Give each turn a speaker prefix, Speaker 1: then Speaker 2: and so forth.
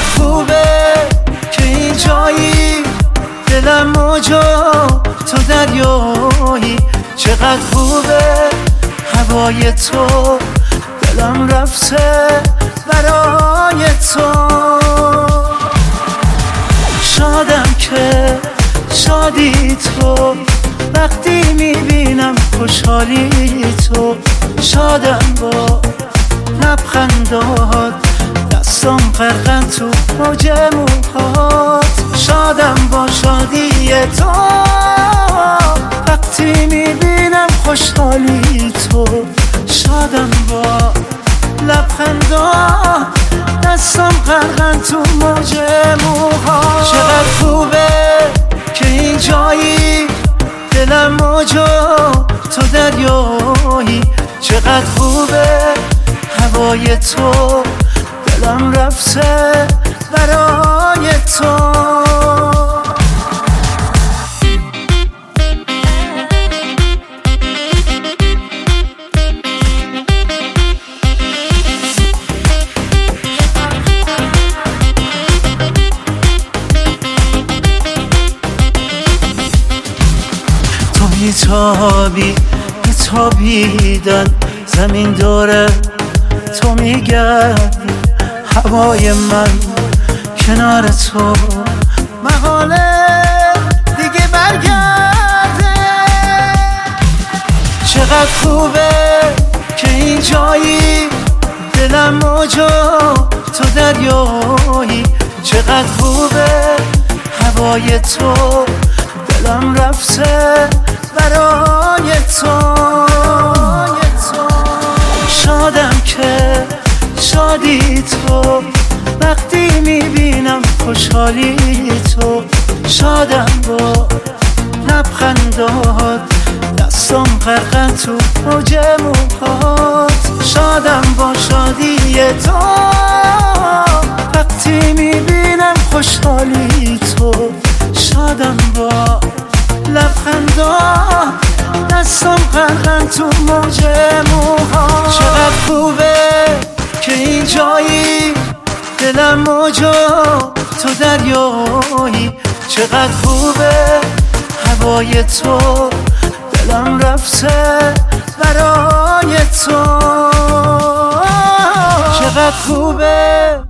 Speaker 1: خوبه که این جایی، دلم موجا تو دریایی. چقدر خوبه هوای تو، دلم رفته برای تو. شادم که شادی تو، وقتی میبینم خوشحالی تو. شادم با لبخندات، دستم غرقن تو موج موهات. شادم با شادی تو، وقتی میبینم خوشحالی تو. شادم با لبخندات، دستم غرقن تو موج موهات. چقدر خوبه که این جایی، دلم موجا تو دریایی. چقدر خوبه هوای تو، دلم رفته برای تو. تو میتابی میتابیدن، زمین داره تو میگردی. هوای من کنار تو، محاله دیگه برگرده. چقدر خوبه که این جایی، دلم موجا تو دریایی. چقدر خوبه هوای تو، دلم رفته برای تو. شادم که شادی تو، وقتی میبینم خوشحالی تو. شادم با لبخندات، دستم غرقن تو موج موهات. شادم با شادی تو، وقتی میبینم خوشحالی تو. شادم با لبخندات، دستم غرقن تو موج موهات. چقدر خوبه که این جایی، دلم موجا تو دریایی. چقدر خوبه هوای تو، دلم رفته برای تو. چقدر خوبه